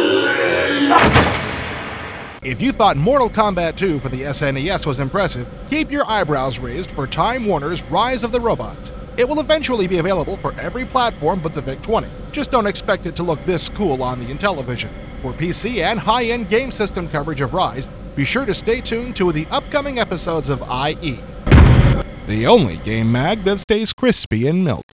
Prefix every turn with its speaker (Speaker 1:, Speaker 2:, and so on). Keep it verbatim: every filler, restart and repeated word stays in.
Speaker 1: If you thought Mortal Kombat two for the S N E S was impressive, keep your eyebrows raised for Time Warner's Rise of the Robots. It will eventually be available for every platform but the VIC twenty. Just don't expect it to look this cool on the Intellivision. For P C and high-end game system coverage of Rise, be sure to stay tuned to the upcoming episodes of I E, the only game mag that stays crispy in milk.